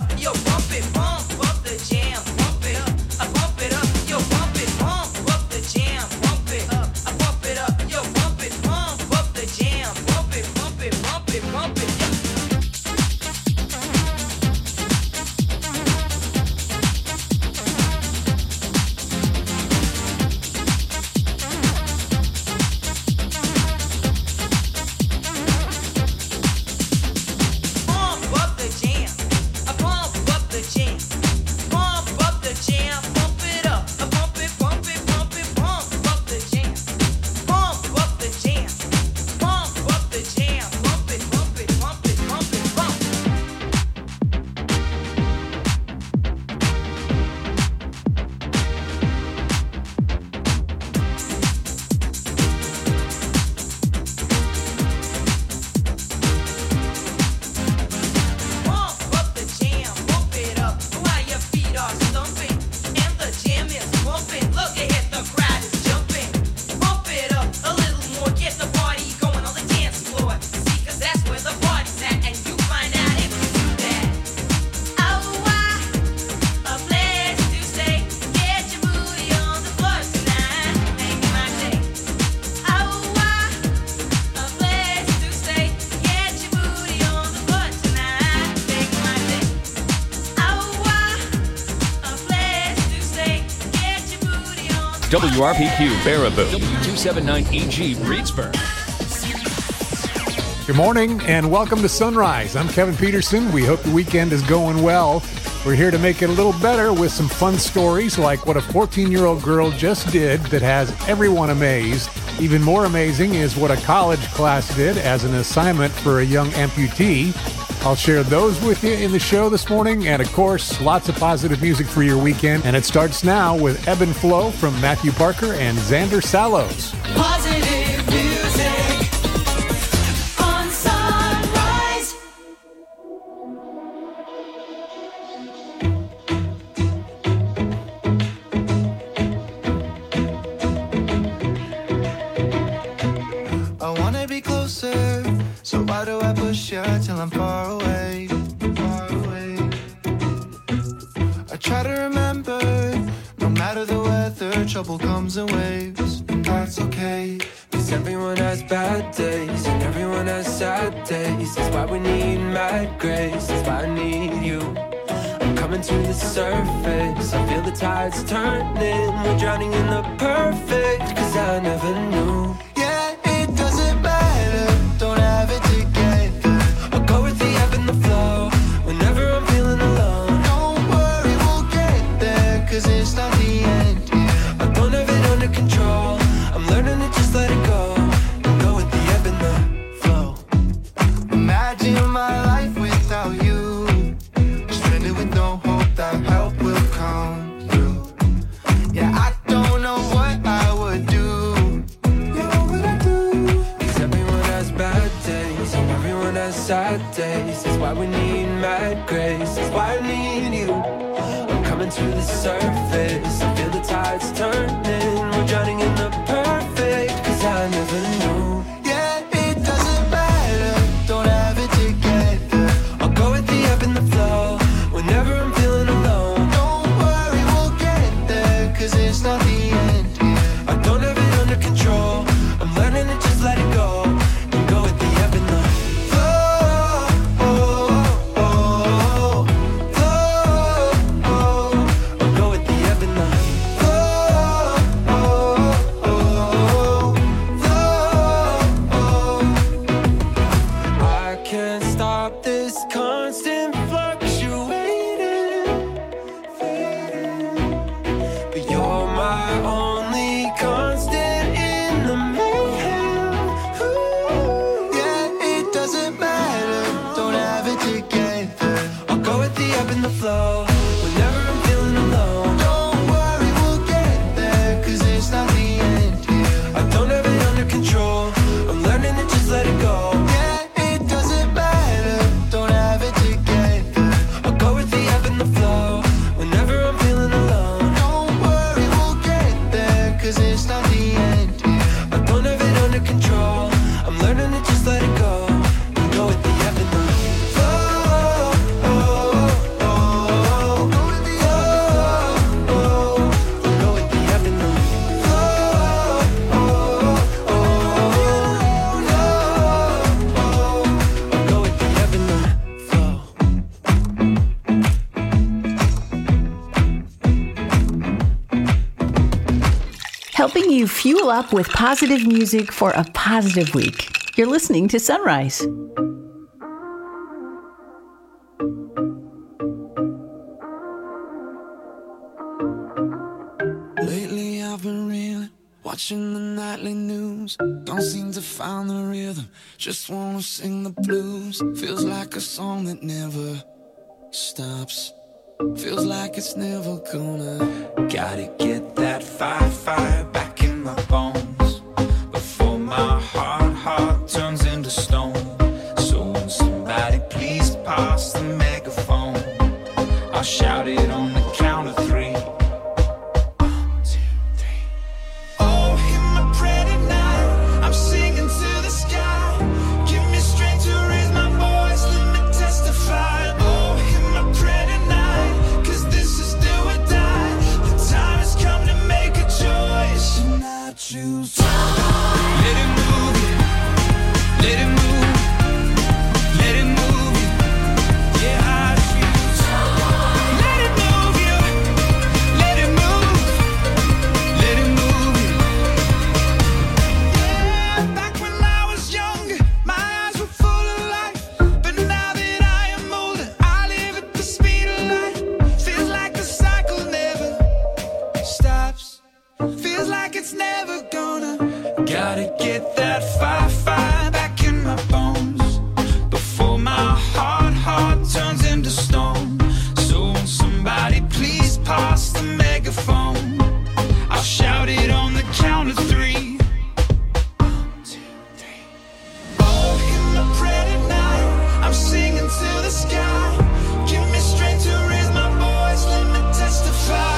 up, yo, pump up the jam, pump it up, yo, pump up the jam, pump it up, yo, pump up the jam, pump it, pump it, pump it, pump it, yeah. WRPQ Baraboo, W279EG Reedsburg. Good morning and welcome to Sunrise. I'm Kevin Peterson. We hope the weekend is going well. We're here to make it a little better with some fun stories like what a 14-year-old girl just did that has everyone amazed. Even more amazing is what a college class did as an assignment for a young amputee. I'll share those with you in the show this morning, and of course, lots of positive music for your weekend. And it starts now with Ebb and Flow from Matthew Parker and Xander Sallows. Positive music on Sunrise. I wanna be closer, so why do I push you till I'm far away, far away? I try to remember, no matter the weather, trouble comes in waves, and that's okay. Cause everyone has bad days, and everyone has sad days. That's why we need mad grace, that's why I need you. I'm coming to the surface, I feel the tides turning. We're drowning in the perfect, cause I never knew. Yeah, it doesn't matter, don't have it together. I'll go with the ebb and the flow, whenever I'm feeling alone. Don't worry, we'll get there, cause it's not the end. I don't have it under control, I'm learning to just let it go. And go with the ebb and the flow. Imagine my life without you, stranded with no hope that help will come through. Yeah, I don't know what I would do. You know what I do? Cause everyone has bad days, and everyone has sad days. That's why we need mad grace, that's why I need you. I'm coming to the surface, I feel the tides turning. We're drowning in the perfect, cause I never knew. Yeah, it doesn't matter, don't have it together. I'll go with the ebb and the flow, whenever I'm feeling alone. Don't worry, we'll get there, cause it's not the end. I don't have it under control, I'm learning to just let it go. And go with the ebb and the flow, oh, oh, flow, oh. I'll go with the ebb and the flow, oh, oh, flow, oh. I can't stop this constant fluctuating, fading. But you're my only constant in the mayhem. Ooh. Yeah, it doesn't matter, don't have it together. I'll go with the ebb and the flow, whenever I'm feeling alone. Don't worry, we'll get there, cause it's not the end. I don't have it under control, I'm learning to just let it go. Yeah, it doesn't matter, don't have it together. I'll go with the ebb and the flow, whenever I'm feeling alone. Don't worry, we'll get there, cause it's not the end. I don't have it under control, I'm learning to just let it go. And go with the ebb and the flow, oh, oh, oh. helping you fuel up with positive music for a positive week. You're listening to Sunrise. Lately I've been reeling, watching the nightly news. Don't seem to find the rhythm, just wanna sing the blues. Feels like a song that never stops. Feels like it's never gonna. Gotta get that fire back in my bones before my heart turns into stone. So when somebody please pass the megaphone, I'll shout it on the count of three. Choose. Let it move you, let it move, let it move you. Yeah, I choose. Let it move you, let it move, let it move you. Yeah, back when I was younger, my eyes were full of life. But now that I am older, I live at the speed of light. Feels like the cycle never stops. Feels like it's never gonna. Gotta get that fire back in my bones before my heart turns into stone. So when somebody please pass the megaphone, I'll shout it on the count of three. 1, 2, 3. Oh, in the pretty night, I'm singing to the sky. Give me strength to raise my voice, let me testify.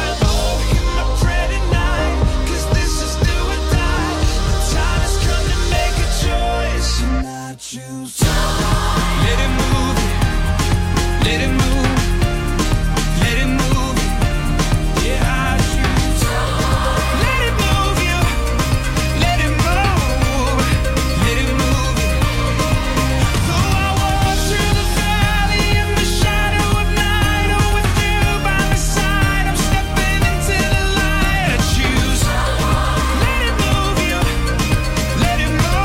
Choose. Let it move, let it move, let it move. Yeah, I choose. Let it move you, let it move, let it move. Though I walk through the valley in the shadow of night, oh, with you by my side, I'm stepping into the light. I choose. Let it move you, let it move.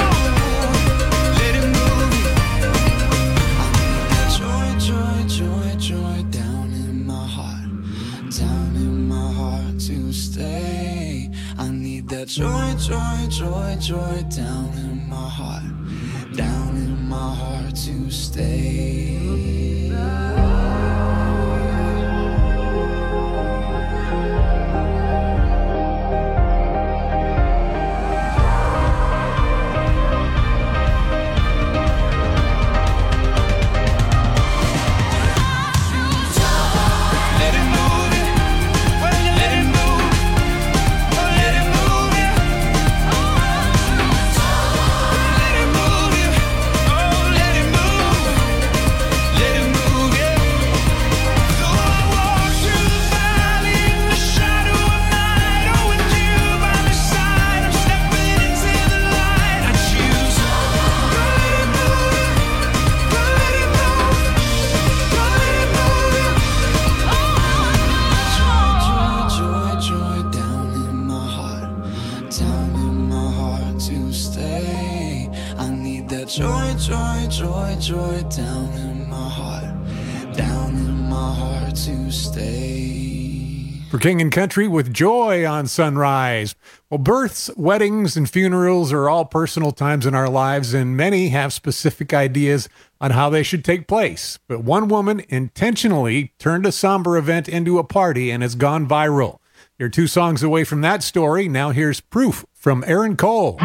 Joy down in my heart to stay. I need that joy down in my heart to stay. Joy down in my heart to stay. For King and Country with Joy on Sunrise. Well, births, weddings, and funerals are all personal times in our lives, and many have specific ideas on how they should take place. But one woman intentionally turned a somber event into a party and has gone viral. You're 2 songs away from that story. Now here's Proof from Aaron Cole.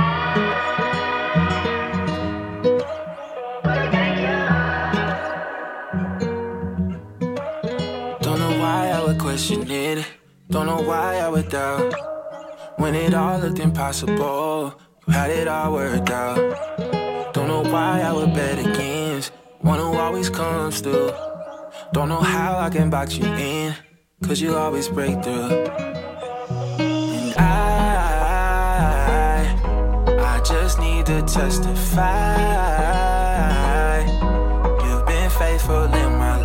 Question it, don't know why I would doubt when it all looked impossible. You had it all worked out. Don't know why I would bet against one who always comes through. Don't know how I can box you in, 'cause you always break through. And I just need to testify. You've been faithful in my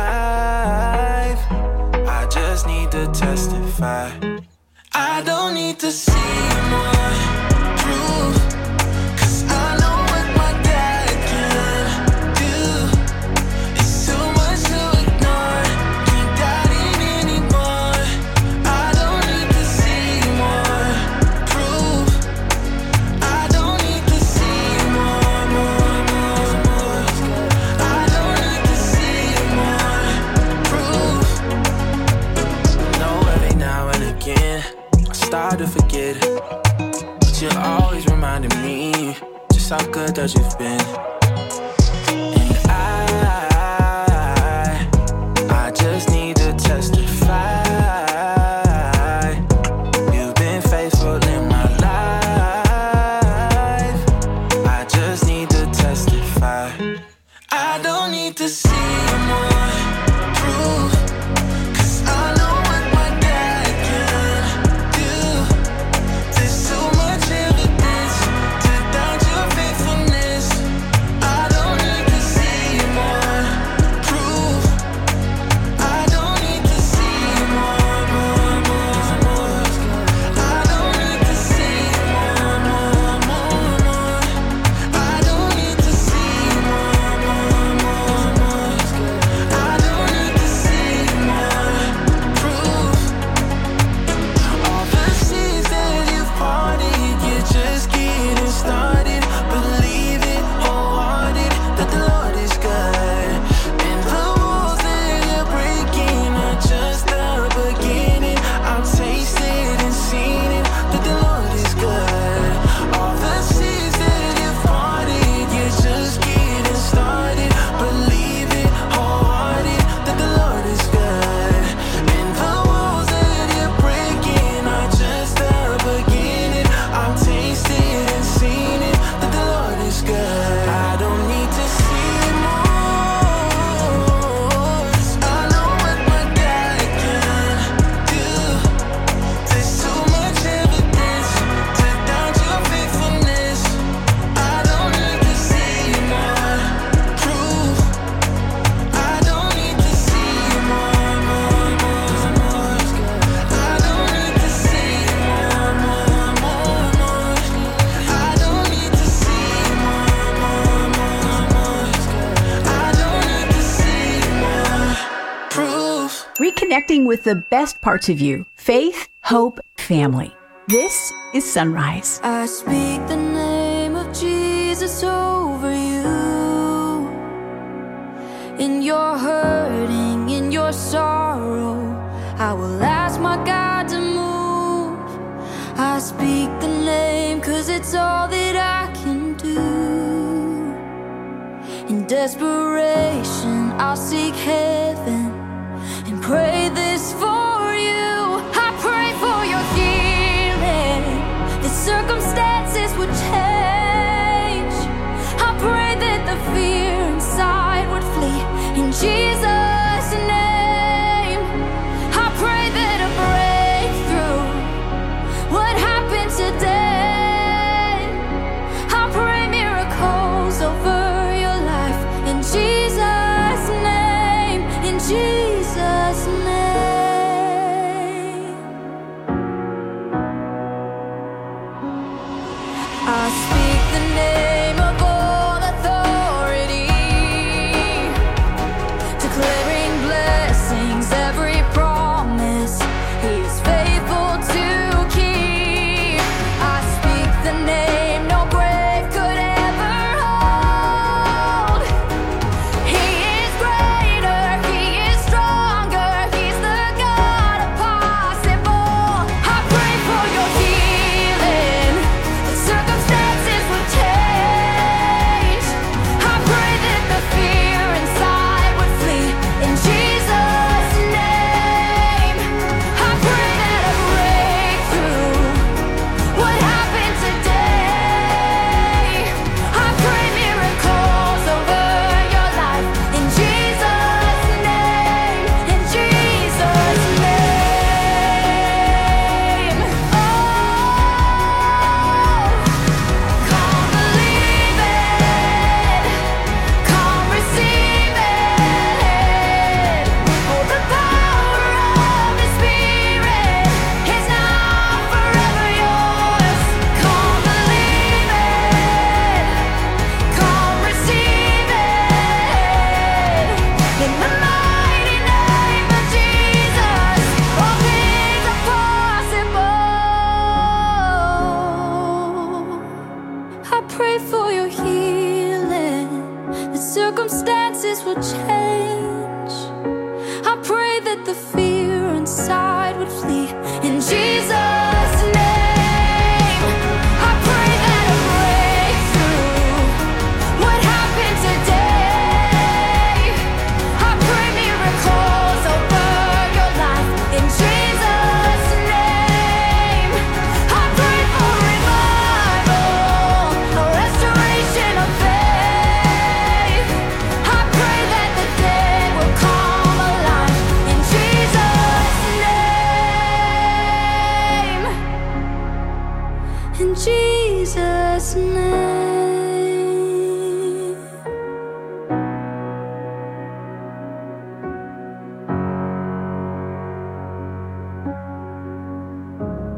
life. I just need to testify. I don't need need to see more proof, 'cause I know what my dad can do. It's too much to ignore, can't doubt it anymore. I don't need to see more proof. I don't need to see more. I don't need to see more proof. No, every now and again I start to forget, but you're always reminding me just how good that you've been. And I just need to testify. You've been faithful in my life. I just need to testify. I don't need to see more proof, 'cause I know what my dad can do. There's so much evidence to doubt your faithfulness. I don't need to see more proof. I don't need to see more. I don't need to see more. I don't need to see more. I don't need to see more proof. All the seas that you've parted, you're just getting started. Believe it, wholehearted, that the Lord is good. And the walls that you're breaking are just the beginning. I've tasted and seen it, that the Lord is good. All the seas that you've parted, you're just getting started. Believe it, wholehearted, that the Lord is good. And the walls that you're breaking are just the beginning. I've tasted and seen it, that the Lord is good. I don't need to see more. I know what my dad can do. There's so much evidence to doubt your faithfulness. I don't need to see more proof. I don't need to see more. I don't need to see more. I don't need to see more. I don't need to see more proof. Reconnecting with the best parts of you: faith, hope, family. This is Sunrise. I speak the name of Jesus over you. In your hurting, in your sorrow, I will ask my God to move. I speak the name 'cause it's all that I can do. In desperation, I'll seek heaven and pray this for you. I pray for your healing, that circumstances would change. I pray that the fear inside would flee in Jesus' name. I pray that a breakthrough would happen today. I pray miracles over your life in Jesus' name, in Jesus' name. I speak the name of all authority, declaring blessings, every promise He is faithful to keep. I speak the name no grave could ever hold. He is greater, He is stronger, He's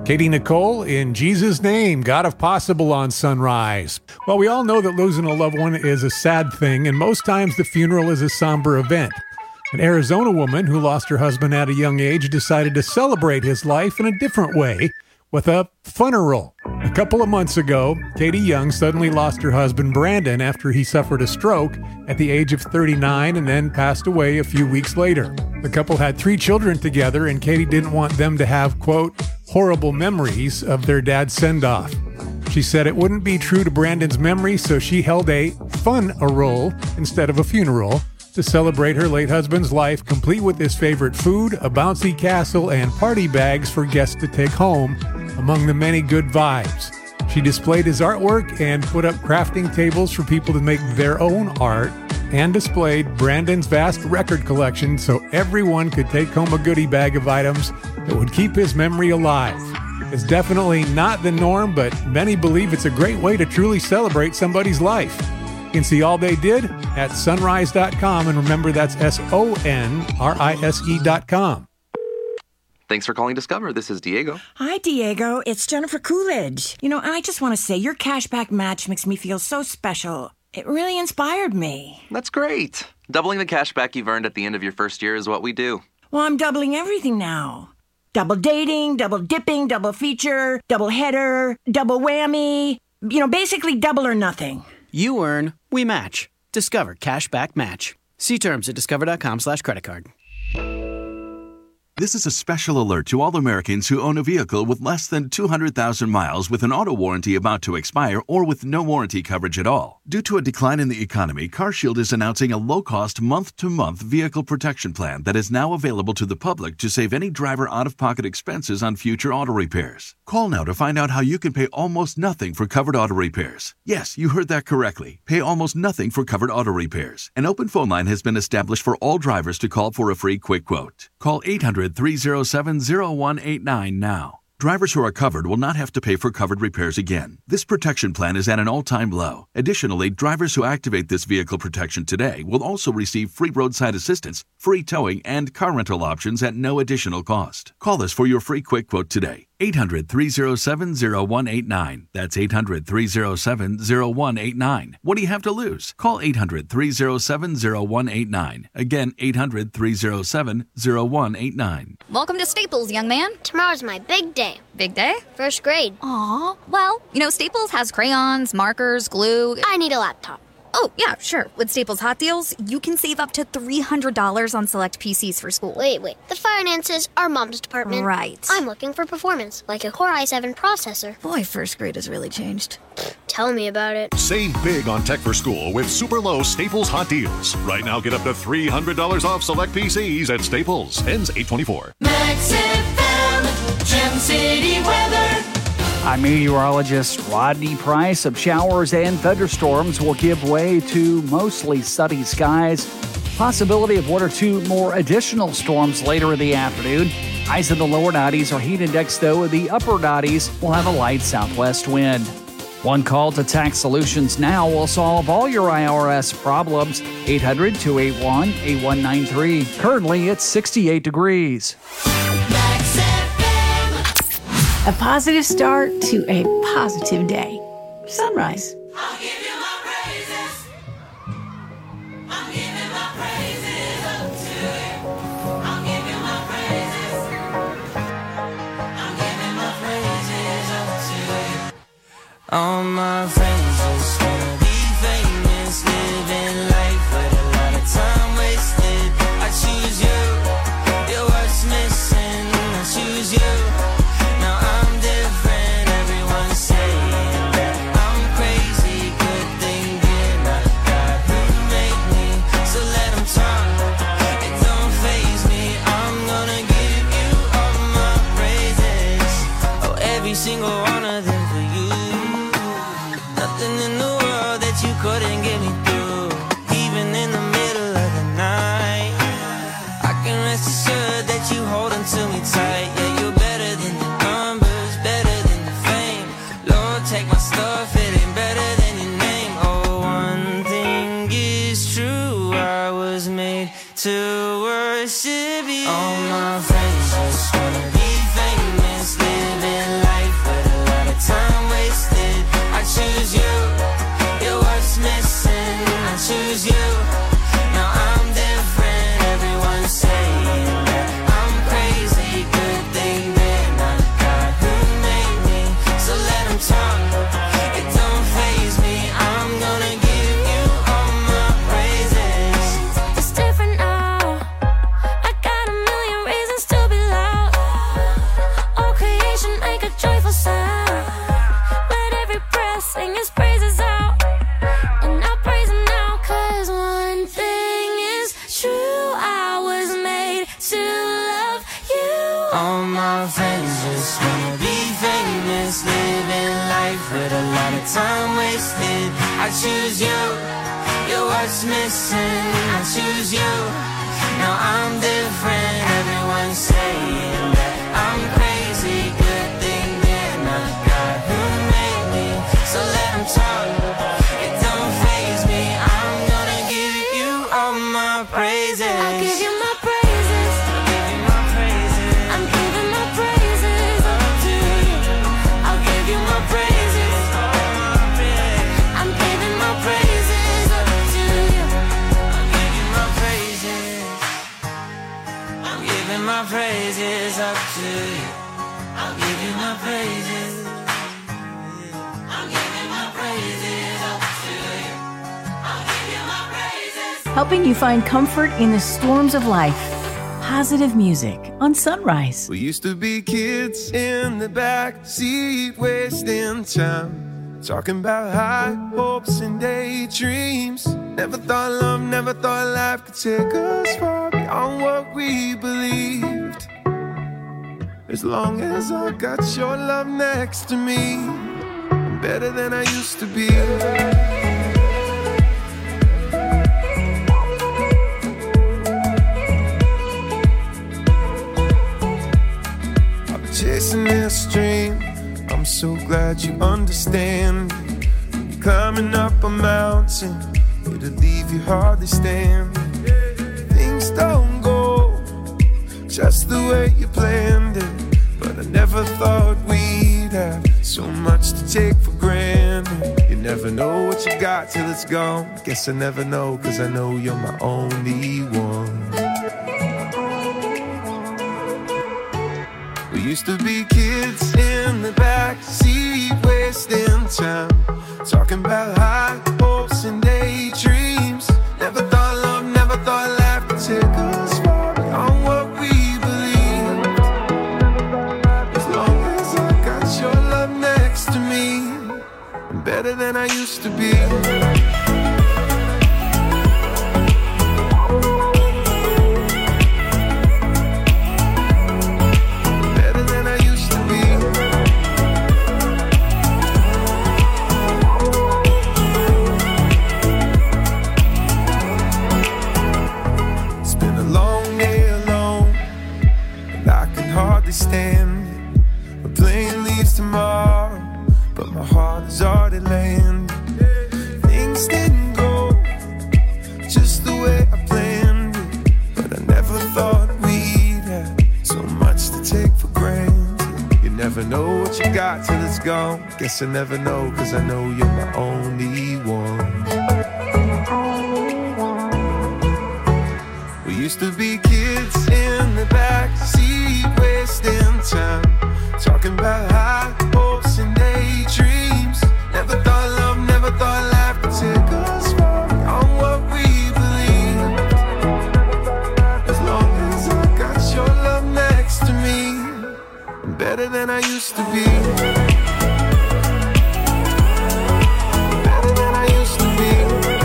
Katie Nicole, In Jesus' Name, God if possible on Sunrise. Well, we all know that losing a loved one is a sad thing, and most times the funeral is a somber event. An Arizona woman who lost her husband at a young age decided to celebrate his life in a different way with a funeral. A couple of months ago, Katie Young suddenly lost her husband Brandon after he suffered a stroke at the age of 39 and then passed away a few weeks later. The couple had 3 children together, and Katie didn't want them to have, quote, horrible memories of their dad's send-off. She said it wouldn't be true to Brandon's memory, so she held a fun-a-roll instead of a funeral to celebrate her late husband's life, complete with his favorite food, a bouncy castle, and party bags for guests to take home, among the many good vibes. She displayed his artwork and put up crafting tables for people to make their own art, and displayed Brandon's vast record collection so everyone could take home a goodie bag of items that would keep his memory alive. It's definitely not the norm, but many believe it's a great way to truly celebrate somebody's life. You can see all they did at sunrise.com, and remember that's SONRISE.com. Thanks for calling Discover. This is Diego. Hi, Diego. It's Jennifer Coolidge. I just want to say your cashback match makes me feel so special. It really inspired me. That's great. Doubling the cash back you've earned at the end of your first year is what we do. Well, I'm doubling everything now. Double dating, double dipping, double feature, double header, double whammy. Basically double or nothing. You earn, we match. Discover Cashback Match. See terms at discover.com/creditcard. This is a special alert to all Americans who own a vehicle with less than 200,000 miles with an auto warranty about to expire or with no warranty coverage at all. Due to a decline in the economy, CarShield is announcing a low-cost month-to-month vehicle protection plan that is now available to the public to save any driver out-of-pocket expenses on future auto repairs. Call now to find out how you can pay almost nothing for covered auto repairs. Yes, you heard that correctly. Pay almost nothing for covered auto repairs. An open phone line has been established for all drivers to call for a free quick quote. Call 800-307-0189 now. Drivers who are covered will not have to pay for covered repairs again. This protection plan is at an all-time low. Additionally, drivers who activate this vehicle protection today will also receive free roadside assistance, free towing, and car rental options at no additional cost. Call us for your free quick quote today. 800-307-0189. That's 800-307-0189. What do you have to lose? Call 800-307-0189. Again, 800-307-0189. Welcome to Staples, young man. Tomorrow's my big day. Big day? First grade. Aw. Well, Staples has crayons, markers, glue. I need a laptop. Oh, yeah, sure. With Staples Hot Deals, you can save up to $300 on select PCs for school. Wait. The finances are Mom's department. Right. I'm looking for performance, like a Core i7 processor. Boy, first grade has really changed. Tell me about it. Save big on tech for school with super low Staples Hot Deals. Right now, get up to $300 off select PCs at Staples. Ends 8/24. Max FM, Gem City weather. I'm meteorologist Rodney Price. Of showers and thunderstorms will give way to mostly sunny skies. Possibility of 1 or 2 more additional storms later in the afternoon. Highs in the lower 90s. Our heat index, though, in the upper 90s will have a light southwest wind. One call to Tax Solutions Now will solve all your IRS problems. 800-281-8193. Currently, it's 68 degrees. A positive start to a positive day. Sunrise. I'll give you my praises. I'm giving my praises up to you. I'll give you my praises. I'm giving my praises up to you. All my friends just wanna be famous, living life with a lot of time wasted. I choose you, you're what's missing. I choose you. Now I'm different, everyone's saying that I'm crazy. Good thing did not God who made me, so let him talk. It don't faze me. I'm gonna give you all my praises. Oh, every single one of them for you. Nothing in the world that you couldn't get me through. Even in the middle of the night, I can rest assured that you hold on to me tight. Yeah, you're better than the numbers, better than the fame. Lord, take my stuff, it ain't better than your name. Oh, one thing is true, I was made to worship you. All my friends just wanna be famous, living life. choose you. You're what's missing. I choose you. Now I'm different. Everyone's saying that I'm crazy. Good thing they're not God who made me. So let them talk. It don't faze me. I'm gonna give you all my praises. It's different now. I got a million reasons to be loud. All creation make a joyful sound. Let every breath sing his praises out. And I praise him now, 'cause one thing is true. I was made to love you. All my friends just wanna be famous, living life with a lot of time wasted. I choose you. You're what's missing. I choose you. Now I'm different. Everyone's saying that I'm crazy. Good thing they're not God who made me. So let them talk. It don't faze me. I'm gonna give you all my praises. I'll give you my praises. I'll give you my praises. I'm giving my praises up to you. I'll give you my praises. I'm giving my praises up to you. I'll give you my praises. I'm giving my praises up to you. I'll give you my praises. I'm giving my praises up to you. I'll give you my praises. Helping you find comfort in the storms of life. Positive music on Sunrise. We used to be kids in the back seat, wasting time, talking about high hopes and daydreams. Never thought love, never thought life could take us far beyond what we believed. As long as I got your love next to me, I'm better than I used to be. Chasing this dream, I'm so glad you understand. Climbing up a mountain, it'll leave you hardly standing. Things don't go just the way you planned it, but I never thought we'd have so much to take for granted. You never know what you got till it's gone. Guess I never know, 'cause I know you're my only one. We used to be kids in the back seat, wasting time, talking about high hopes and daydreams. Never thought love, never thought life could take us far beyond what we believed. As long as I got your love next to me, I'm better than I used to be. Stand. A plane leaves tomorrow, but my heart is already landed. Things didn't go just the way I planned it, but I never thought we'd have so much to take for granted. You never know what you got till it's gone. Guess I never know, 'cause I know you're my only one. We used to be kids in the back seat, wasting time, talking about high hopes and daydreams. Never thought love, never thought life could take us far beyond what we believed. As long as I got your love next to me, I'm better than I used to be. Better than I used to be.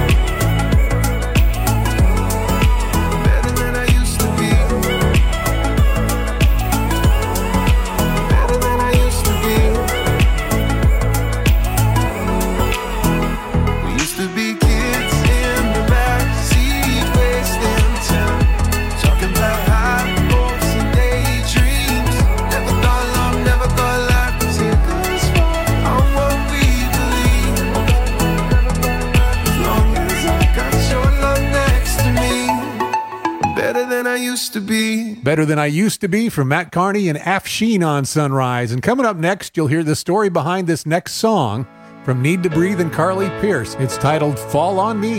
Used to be. Better Than I Used to Be from Matt Carney and Afshin on Sunrise. And coming up next, you'll hear the story behind this next song. from Need to Breathe and Carly Pearce. It's titled Fall on Me.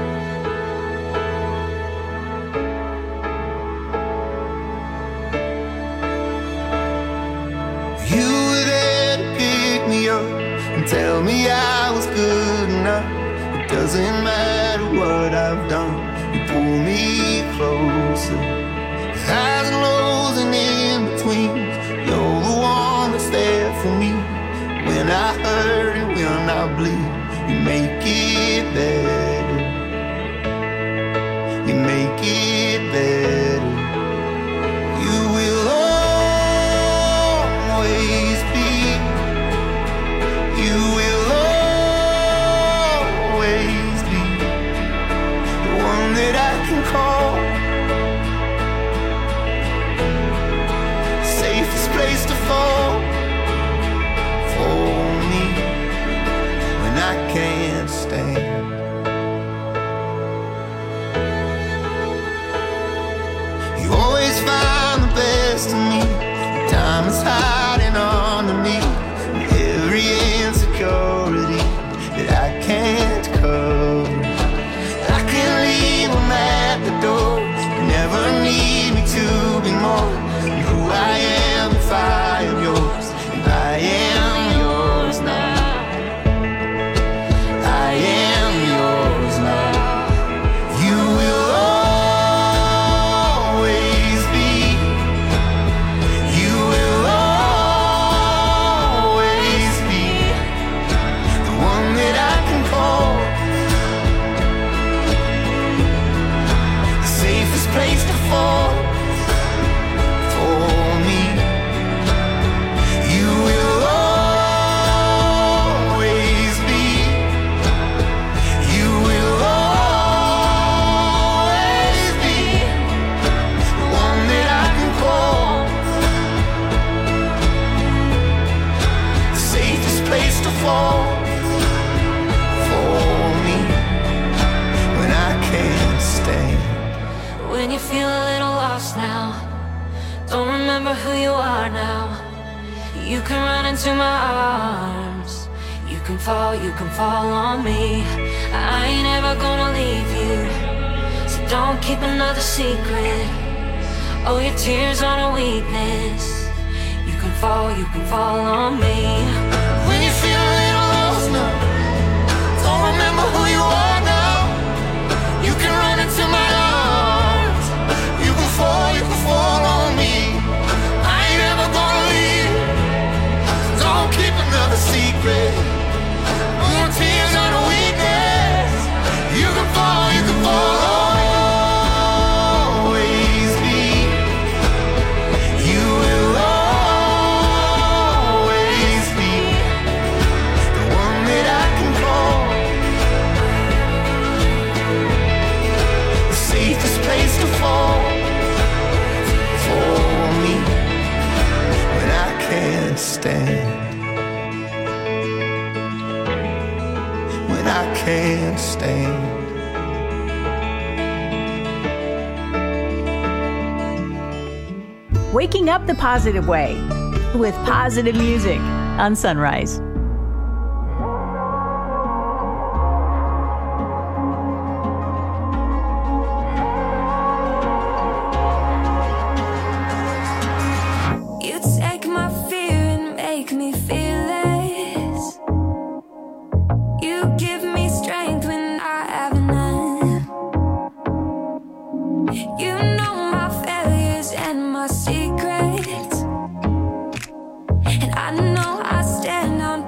You were there to pick me up and tell me I was good enough. It doesn't matter what I've done, you pull me closer. Highs and lows and in betweens, you're the one that's there for me. When I hurt and when I bleed, you make it better. You make it better. You will always be. You will always be the one that I can call. Safest place to fall for me when I can't stand. You always find the best in me. Time is hiding underneath every insecurity that I can't cover. I can leave them at the door. You never need me to be more than who I am if I am yours. And I am yours now. I am yours now. You will always be. You will always be the one that I can call. The safest place to fall for me. You will always be. You will always be the one that I can call. The safest place to fall for me when I can't stand. When you feel a little lost now, don't remember who you are now. You can run into my arms. You can fall on me. I ain't ever gonna leave you, so don't keep another secret. Oh, your tears aren't a weakness. You can fall on me. When you feel a little lost now, don't remember who you are now. You can run into my arms. You can fall on me. I ain't ever gonna leave. Don't keep another secret. Your tears aren't a weakness. You can fall always be. You will always be the one that I can call. The safest place to fall for me when I can't stand. When I can't stand. Waking up the positive way with positive music on Sunrise. You take my fear and make me fearless. You give me strength when I have none. You know my failures and my secrets, and I know I stand on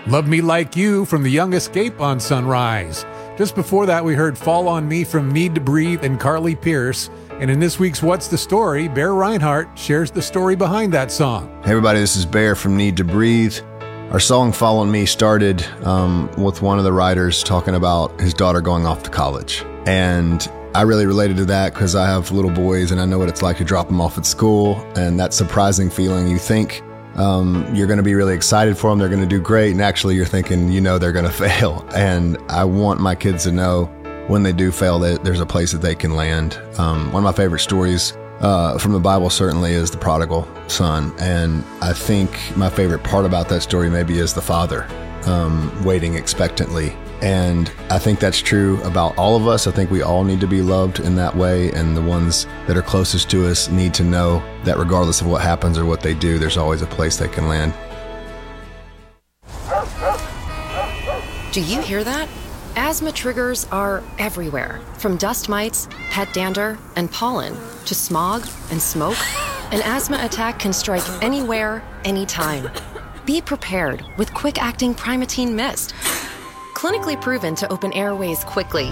Love Me Like You from The Young Escape on Sunrise. Just before that, we heard Fall on Me from Need to Breathe and Carly Pierce. And in this week's What's the Story, Bear Reinhardt shares the story behind that song. Hey everybody, this is Bear from Need to Breathe. Our song Fall on Me started with one of the writers talking about his daughter going off to college. And I really related to that because I have little boys and I know what it's like to drop them off at school. And that surprising feeling, you think you're going to be really excited for them, they're going to do great. And actually you're thinking, they're going to fail. And I want my kids to know when they do fail, that there's a place that they can land. One of my favorite stories from the Bible certainly is the prodigal son. And I think my favorite part about that story maybe is the father waiting expectantly. And I think that's true about all of us. I think we all need to be loved in that way. And the ones that are closest to us need to know that regardless of what happens or what they do, there's always a place they can land. Do you hear that? Asthma triggers are everywhere, from dust mites, pet dander, and pollen, to smog and smoke. An asthma attack can strike anywhere, anytime. Be prepared with quick-acting Primatene Mist. Clinically proven to open airways quickly.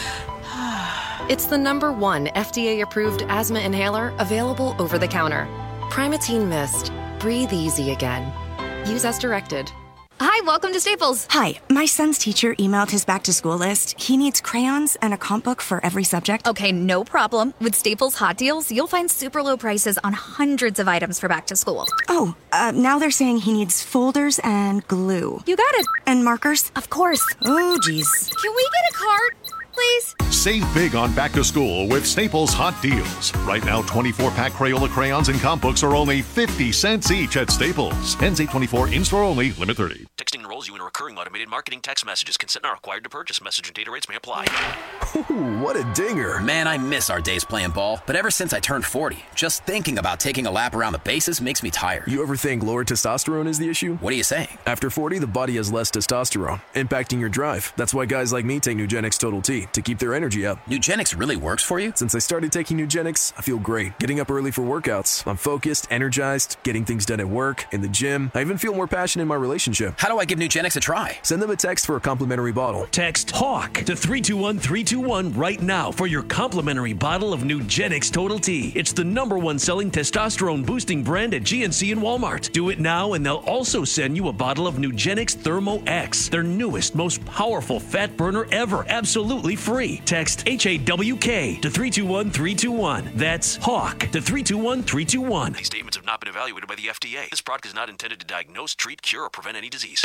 It's the #1 FDA-approved asthma inhaler available over the counter. Primatene Mist. Breathe easy again. Use as directed. Hi, welcome to Staples. Hi, my son's teacher emailed his back-to-school list. He needs crayons and a comp book for every subject. Okay, no problem. With Staples Hot Deals, you'll find super low prices on hundreds of items for back to school. Oh, now they're saying he needs folders and glue. You got it. And markers? Of course. Oh, geez. Can we get a card, please? Save big on back to school with Staples Hot Deals. Right now, 24-pack Crayola crayons and comp books are only 50 cents each at Staples. Ends 8/24, in-store only, limit 30. Texting enrolls you in a recurring automated marketing text messages. Consent not required to purchase. Message and data rates may apply. Ooh, what a dinger. Man, I miss our days playing ball. But ever since I turned 40, just thinking about taking a lap around the bases makes me tired. You ever think lower testosterone is the issue? What are you saying? After 40, the body has less testosterone, impacting your drive. That's why guys like me take Nugenix Total T, to keep their energy up. Nugenix really works for you? Since I started taking Nugenix, I feel great. Getting up early for workouts. I'm focused, energized, getting things done at work, in the gym. I even feel more passion in my relationship. How do I give Nugenix a try? Send them a text for a complimentary bottle. Text HAWK to 321-321 right now for your complimentary bottle of Nugenix Total T. It's the #1 selling testosterone boosting brand at GNC and Walmart. Do it now and they'll also send you a bottle of Nugenix Thermo X, their newest, most powerful fat burner ever, absolutely free. Text HAWK to 321-321. That's HAWK to 321-321. These statements have not been evaluated by the FDA. This product is not intended to diagnose, treat, cure, or prevent any disease.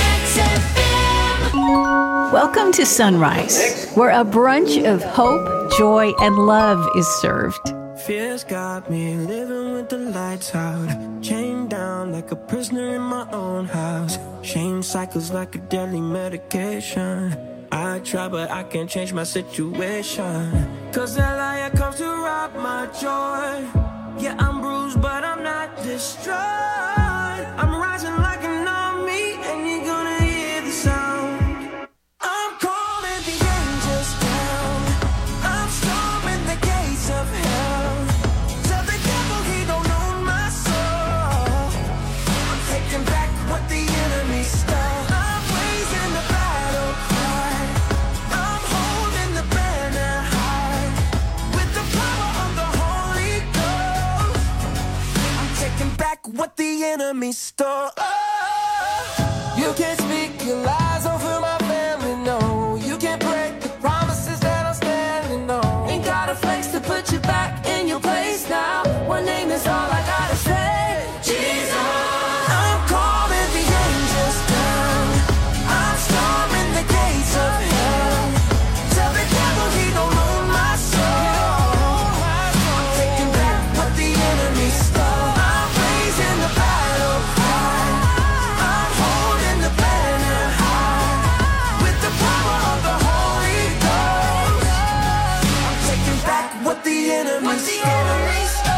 Welcome to Sunrise, where a brunch of hope, joy, and love is served. Fears got me living with the lights out, chained down like a prisoner in my own house. Shame cycles like a deadly medication. I try but I can't change my situation, 'cause that liar comes to rob my joy. Yeah, I'm bruised but I'm not destroyed. I'm rising like an army and you're gonna hear the sound. I'm calling the angels down. I'm storming the gates of hell. Tell the devil he don't own my soul. I'm taking back what the enemy stole. I'm raising the battle cry. I'm holding the banner high. With the power of the Holy Ghost, I'm taking back what the enemy stole. You can't speak your lies over my family, no. You can't break the promises that I'm standing on. Ain't got a flex to put you back in your place now. One name is all I gotta say, Jesus. I'm calling the angels down. I'm storming the gates of hell. Tell the devil he don't own my soul. I'm taking back what the enemy stole. I'm raising the battle cry. I'm holding the banner high. With the power of the Holy Ghost, I'm taking back what the enemy stole.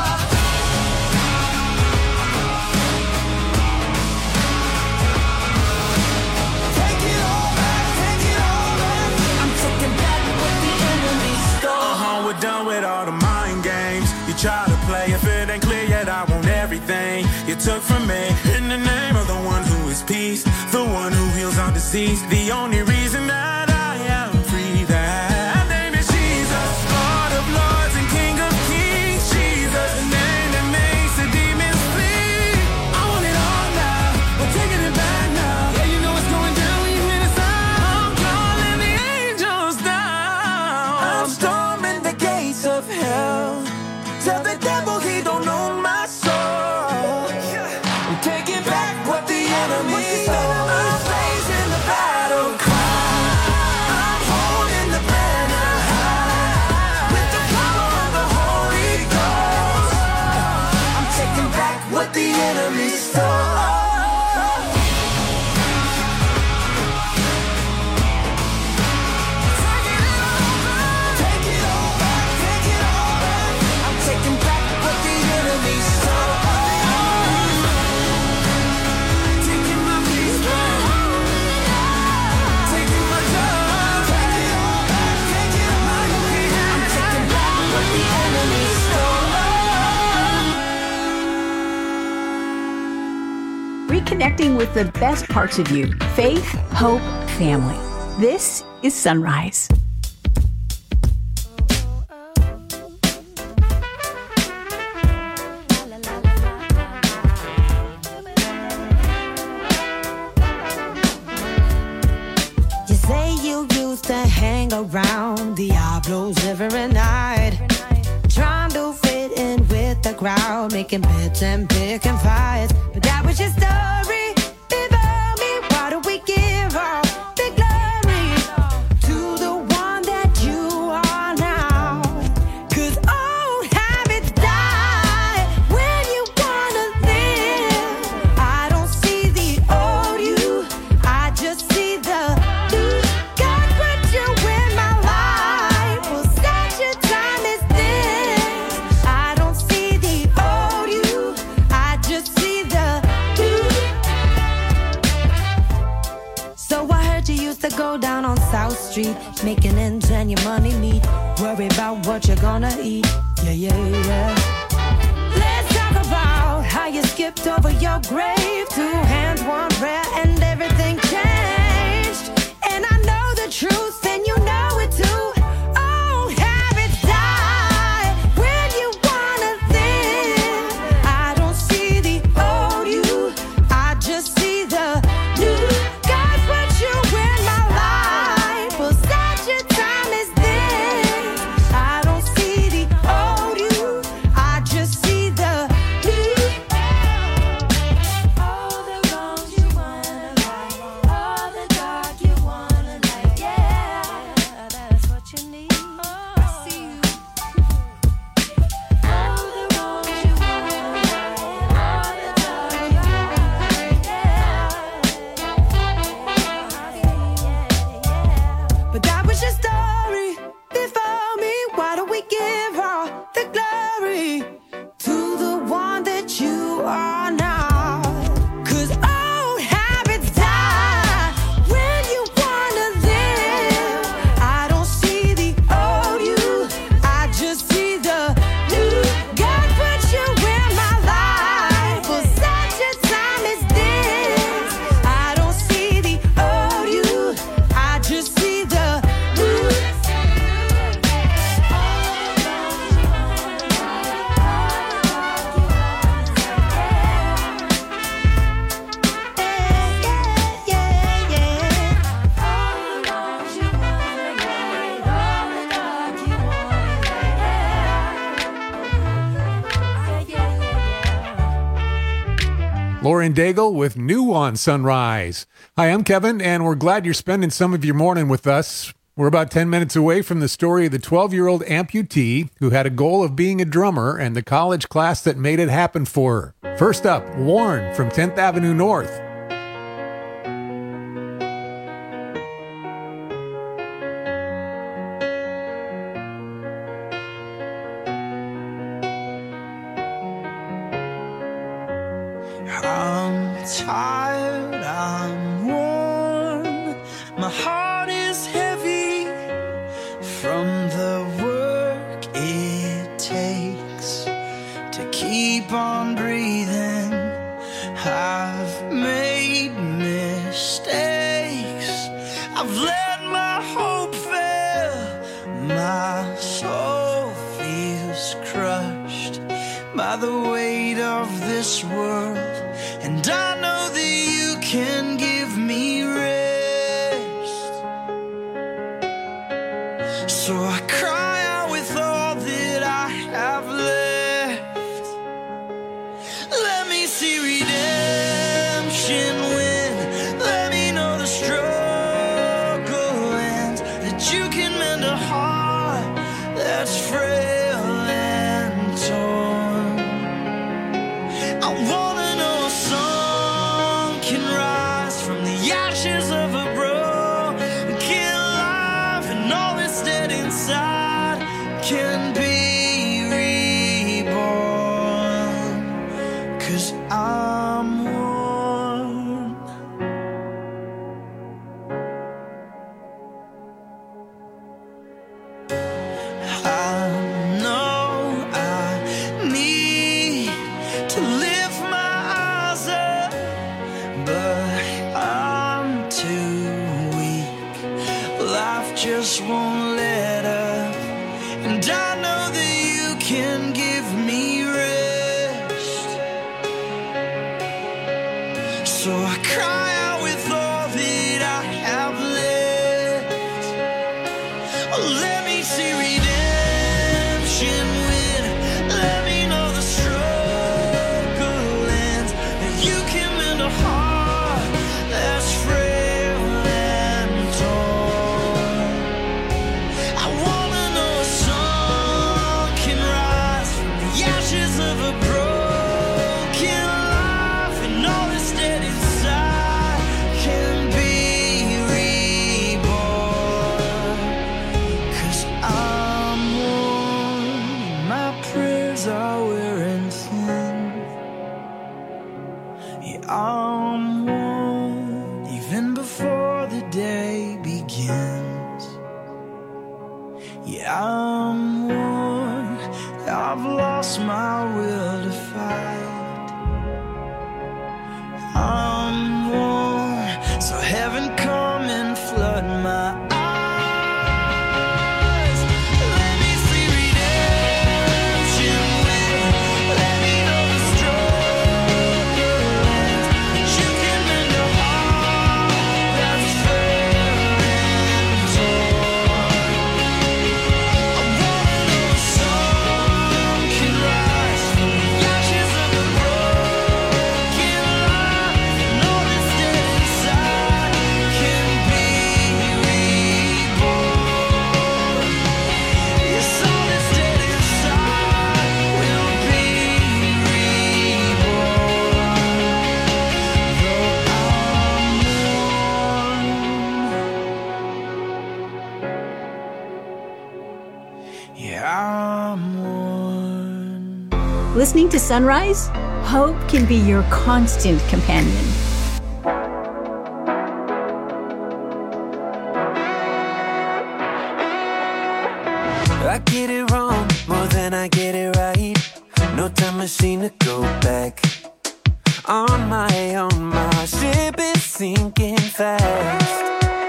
Take it all back, take it all back. I'm taking back what the enemy stole. We're done with all the mind games. You try to play, if it ain't clear yet, I want everything you took from me. In the name of the one who is peace. the one who heals our disease, the only reason that I am free. That name is Jesus, Lord of lords and King of kings. Jesus, the name that makes the demons flee. I want it all now, we're taking it back now. Yeah, you know what's going down when you hear the sound. I'm calling the angels down. I'm storming the gates of hell. Tell the devil he don't own my soul. I'm taking back what the enemy stole. I'm raising the battle cry. I'm holding the banner high. With the power of the Holy Ghost, I'm taking back what the enemy stole. Reconnecting with the best parts of you. Faith, hope, family. This is Sunrise. You say you used to hang around Diablos every night, trying to fit in with the crowd, making bets and picking fights. But that was your story. Before me, why do we give all the glory to the one that you are now? 'Cause old habits die when you wanna live. I don't see the old you, I just see the new. God put you in my life for such a time as this. I don't see the old you, I just see the new. So I heard you used to go down on South Street, making ends and your money meet. Worry about what you're gonna eat. Yeah, yeah, yeah. Let's talk about how you skipped over your grave. 2 hands, 1 prayer, and everything changed. And I know the truth, and you know it too. Old habits die when you wanna live. I don't see the old you, I just see the new. God put you in my life for such a time as this. I don't see the old you, I just see the new. All the wrongs you wanna right, all the dark you wanna light. Yeah, that's what you need. I see you. All the wrongs you wanna right, all the dark you wanna light. But that was your story. Before me, why do we give all the glory to the one that you are now? 'Cause old habits die when you wanna live. I don't see the old you, I just see the new. God put you in my life for such a time as this. I don't see the old you, I just see the new. Lauren Daigle with New on Sunrise. Hi, I'm Kevin, and we're glad you're spending some of your morning with us. We're about 10 minutes away from the story of the 12-year-old amputee who had a goal of being a drummer and the college class that made it happen for her. First up, Warren from 10th Avenue North. I'm tired, I'm worn. My heart is heavy from the work it takes to keep on breathing. I've made mistakes. can rise from the ashes of a broken life, and all that's dead inside can be reborn. 'Cause I'm one. I know I need to lift my eyes up, but I'm too weak. Life just won't let up, and I know that you can give me rest. So I cry out with all that I have left. Oh, let me see redemption win. Let me know the struggle ends, and you can mend a heart that's frail and torn. I wanna know a song can rise from the ashes of a broken life, and all that's dead inside can be reborn. 'Cause I'm one. My prayers are wearing thin. Yeah, I'm one. Even before the day begins. Yeah, I'm one. I've lost my will to fight. I'm one. So heaven come and flood my eyes. Let me see redemption win. Let me know the struggle ends. You can mend a heart that's frail and torn. I wanna know a song can rise from the ashes of a broken life, and all that's dead inside can be reborn. Yes, all that's dead inside will be reborn. Though I'm one. Yeah, I'm one. Listening to Sunrise? Hope can be your constant companion. I get it wrong more than I get it right. No time machine to go back. On my own, my ship is sinking fast.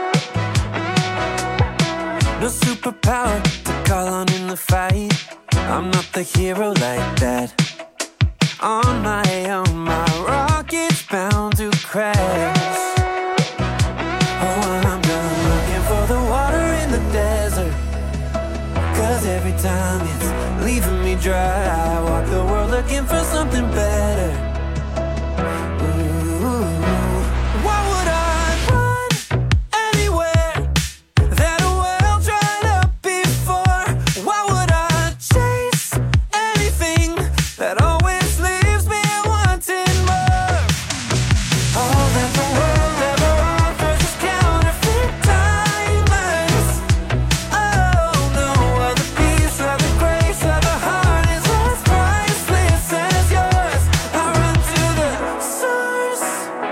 No superpower to call on in the fight. I'm not the hero like that. On my own, my rocket's bound to crash. Oh, I'm done looking for the water in the desert. 'Cause every time it's leaving me dry, I walk the world looking for something better. Ooh. Why would I run anywhere that a well dried up before? Why would I chase anything that always leaves me wanting more? All that the world ever offers is counterfeit diamonds. Oh, no other piece of the grace of the heart is as priceless as yours. I run to the source.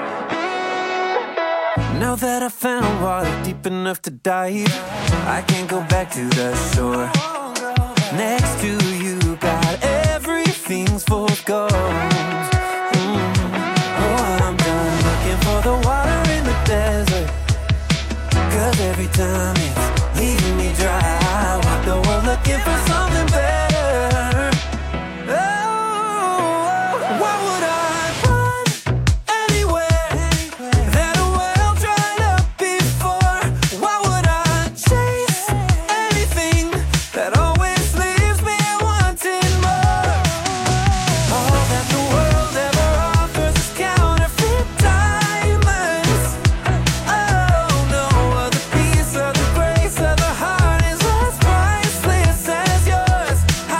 Now that I found water deep enough to dive, I can't go back to the shore. Next to you, got everything's full of gold. Oh, I'm done looking for the water in the desert. 'Cause every time it's leaving me dry, I walk the world looking for something better. Oh, why would I run anywhere that a well dried up before? Why would I chase anything that always leaves me wanting more? All that the world ever offers is counterfeit diamonds. Oh, no other piece of the grace of the heart is as priceless as yours. I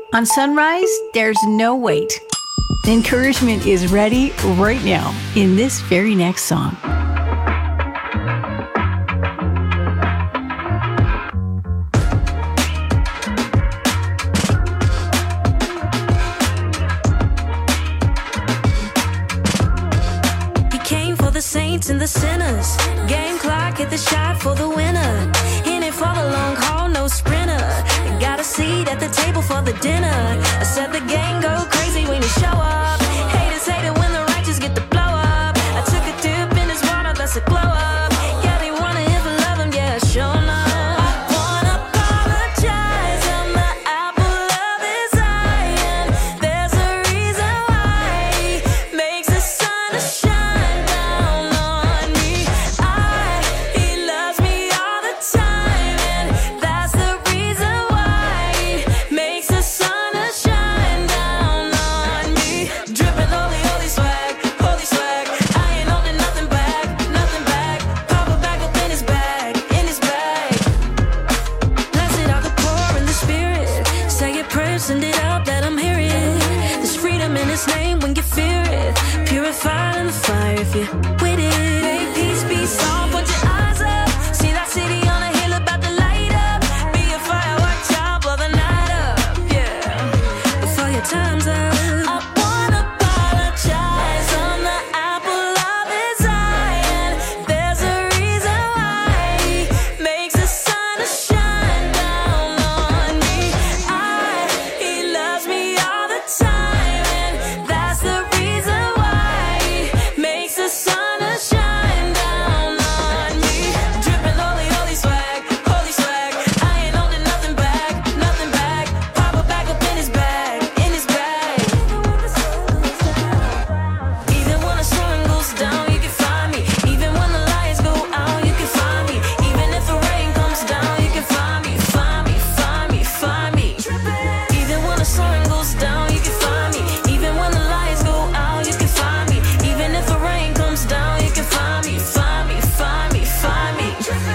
On Sunrise, there's no wait. Encouragement is ready right now in this very next song. He came for the saints and the sinners. Game clock, hit the shot for the winner. In it for the long haul, no sprinter. Got a seat at the table for the dinner. I said the gang go crazy when you show up. Haters hate it when the righteous get the blow up. I took a dip in his water, that's a glow up. Yeah, they wanna hear for love him, yeah, sure enough. I wanna apologize, I'm the apple of his eye. And there's a reason why he makes the sun to shine down on me. He loves me all the time, and that's the reason why he makes the sun to shine down on me. Dripping holy swag, holy swag. I ain't holding nothing back, nothing back. Pop a bag up in his bag, in his bag. Blessed are the poor in the spirit. Say your prayers, send it out, let them hear it. There's freedom in his name when you fear it. Purified in the fire if you're with it. May peace be song, put your eyes up. See that city on a hill about to light up. Be a firework, child, blow the night up. Yeah, before your time's up. I wanna apologize, I'm the apple of his eye. And there's a reason why he makes the sun to shine down on me. He loves me all the time, and that's the reason why he makes the sun to shine down on me. Dripping holy swag, holy swag. I ain't holding nothing back, nothing back. Pop a bag up in his bag, in his bag. Even when the sun goes down, you can find me. Even when the lights go out, you can find me. Even if the rain comes down, you can find me, find me, find me, find me. Even when the sun goes down, you can find me. Even when the lights go out, you can find me. Even if the rain comes down, you can find me, find me, find me, find me.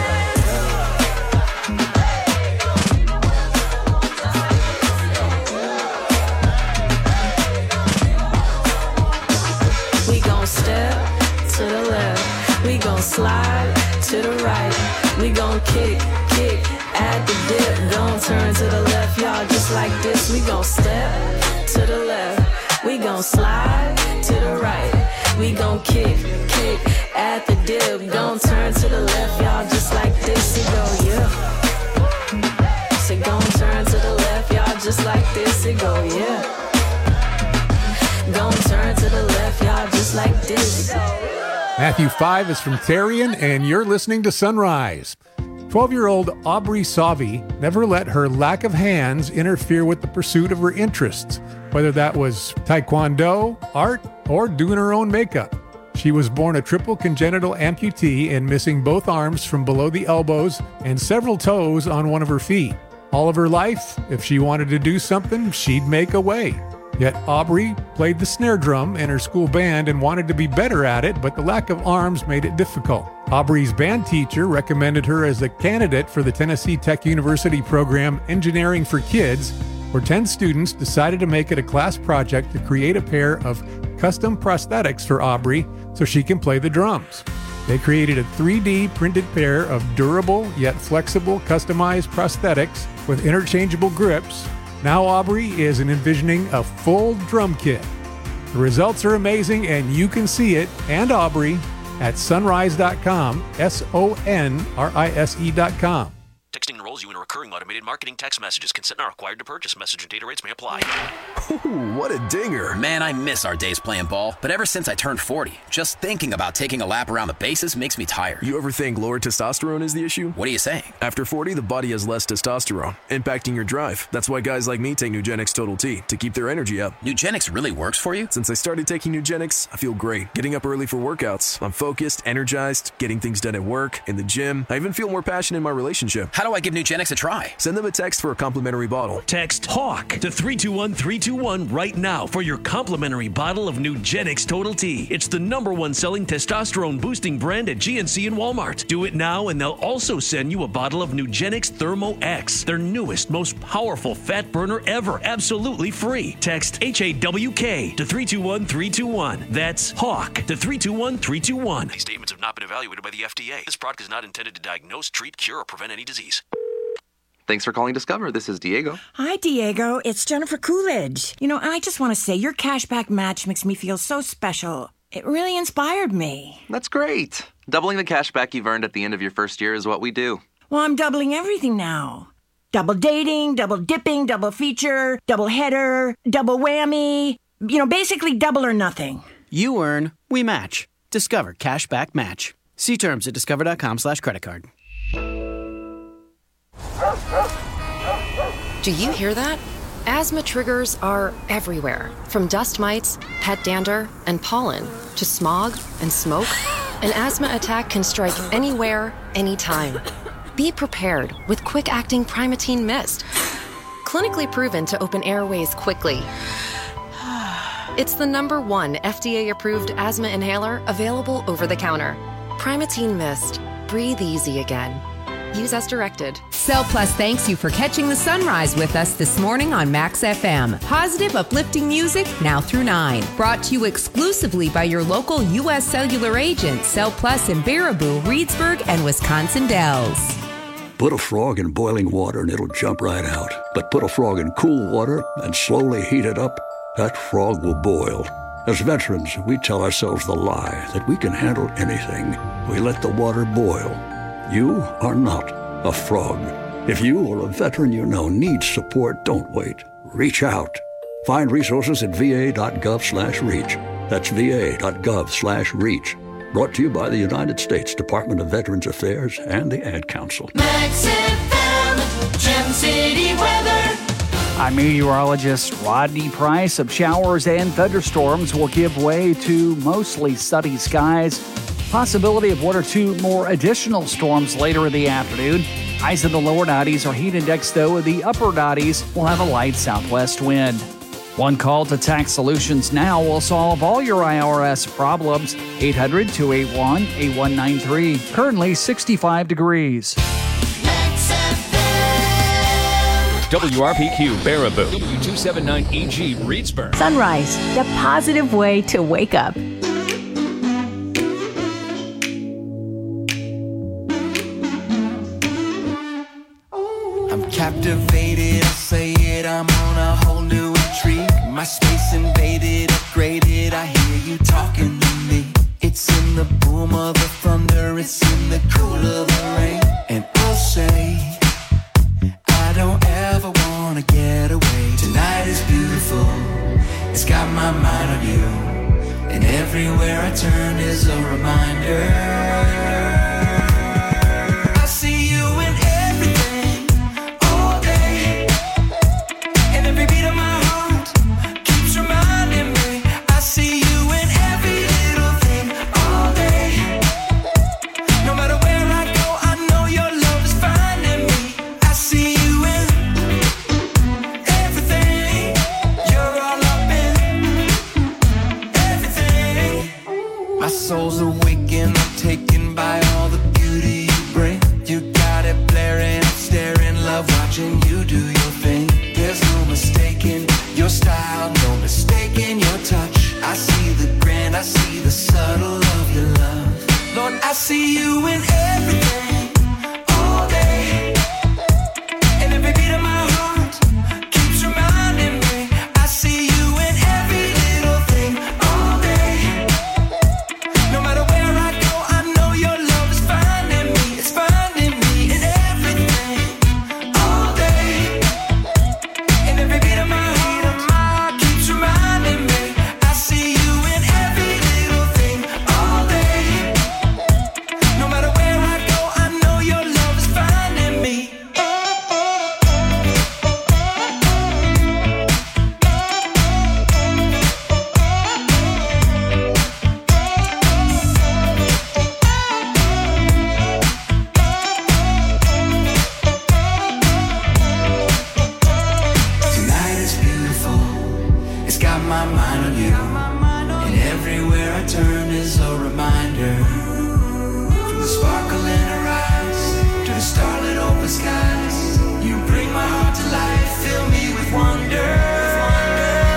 We gon' step to the left, we gon' slide to the right, we gon' kick at the dip, gon' turn to the left, y'all, just like this. We gon' step to the left, we gon' slide to the right, we gon' kick at the dip, gon' turn to the left, y'all, just like this. It go, yeah. Say gon' turn to the left, y'all, just like this. It go, yeah. Gon' turn to the left, y'all, just like this. Matthew 5 is from Therian, and you're listening to Sunrise. 12-year-old Aubrey Savi never let her lack of hands interfere with the pursuit of her interests, whether that was taekwondo, art, or doing her own makeup. She was born a triple congenital amputee and missing both arms from below the elbows and several toes on one of her feet. All of her life, if she wanted to do something, she'd make a way. Yet Aubrey played the snare drum in her school band and wanted to be better at it, but the lack of arms made it difficult. Aubrey's band teacher recommended her as a candidate for the Tennessee Tech University program Engineering for Kids, where 10 students decided to make it a class project to create a pair of custom prosthetics for Aubrey so she can play the drums. They created a 3D printed pair of durable yet flexible customized prosthetics with interchangeable grips. Now Aubrey is envisioning a full drum kit. The results are amazing, and you can see it and Aubrey at sonrise.com, sonrise.com. Texting enrolls you in a recurring automated marketing text messages. Consent not required to purchase. Message and data rates may apply. Ooh, what a dinger. Man, I miss our days playing ball, but ever since I turned 40, just thinking about taking a lap around the bases makes me tired. You ever think lower testosterone is the issue? What are you saying? After 40, the body has less testosterone, impacting your drive. That's why guys like me take Nugenix Total T, to keep their energy up. Nugenix really works for you? Since I started taking Nugenix, I feel great. Getting up early for workouts. I'm focused, energized, getting things done at work, in the gym. I even feel more passionate in my relationship. How do do I give Nugenix a try? Send them a text for a complimentary bottle. Text HAWK to 321-321 right now for your complimentary bottle of Nugenix Total T. It's the #1 selling testosterone boosting brand at GNC and Walmart. Do it now and they'll also send you a bottle of Nugenix Thermo X, their newest, most powerful fat burner ever, absolutely free. Text HAWK to 321-321. That's HAWK to 321-321. These statements have not been evaluated by the FDA. This product is not intended to diagnose, treat, cure, or prevent any disease. Thanks for calling Discover. This is Diego. Hi, Diego. It's Jennifer Coolidge. I just want to say your cashback match makes me feel so special. It really inspired me. That's great. Doubling the cashback you've earned at the end of your first year is what we do. Well, I'm doubling everything now. Double dating, double dipping, double feature, double header, double whammy. Basically double or nothing. You earn, we match. Discover Cashback Match. See terms at discover.com/creditcard. Do you hear that? Asthma triggers are everywhere, from dust mites, pet dander, and pollen, to smog and smoke. An asthma attack can strike anywhere, anytime. Be prepared with quick-acting Primatene Mist. Clinically proven to open airways quickly. It's the #1 FDA-approved asthma inhaler available over the counter. Primatene Mist. Breathe easy again. Use as directed. Cell Plus thanks you for catching the sunrise with us this morning on Max FM. Positive, uplifting music now through 9. Brought to you exclusively by your local U.S. Cellular agent, Cell Plus in Baraboo, Reedsburg, and Wisconsin Dells. Put a frog in boiling water and it'll jump right out. But put a frog in cool water and slowly heat it up, that frog will boil. As veterans, we tell ourselves the lie that we can handle anything. We let the water boil. You are not a frog. If you or a veteran you know needs support, don't wait. Reach out. Find resources at va.gov/reach. That's va.gov/reach. Brought to you by the United States Department of Veterans Affairs and the Ad Council. Max FM, Gem City weather. I'm meteorologist Rodney Price. Of showers and thunderstorms will give way to mostly sunny skies. Possibility of 1 or 2 more additional storms later in the afternoon. Highs in the lower 90s. Our heat index, though, in the upper 90s will have a light southwest wind. One call to Tax Solutions Now will solve all your IRS problems. 800-281-8193. Currently 65 degrees. WRPQ Baraboo, W279EG Reedsburg. Sunrise, the positive way to wake up. I'm captivated, I'll say it, I'm on a whole new intrigue. My space invaded, upgraded, I hear you talking to me. It's in the boom of the thunder, it's in the cool of the rain. And I'll say, I don't ever wanna get away. Tonight is beautiful, it's got my mind on you. And everywhere I turn is a reminder. I see you in everything, all day. And every beat of my heart keeps reminding me. I see you in every little thing, all day. No matter where I go, I know your love is finding me. I see you in everything. You're all up in everything. My soul's awakened, I'm taken by all the beauty you bring. You got it blaring, I'm staring, love watching you do your thing. There's no mistaking your style, no mistaking your touch. I see the grand, I see the subtle of your love. Lord, I see you in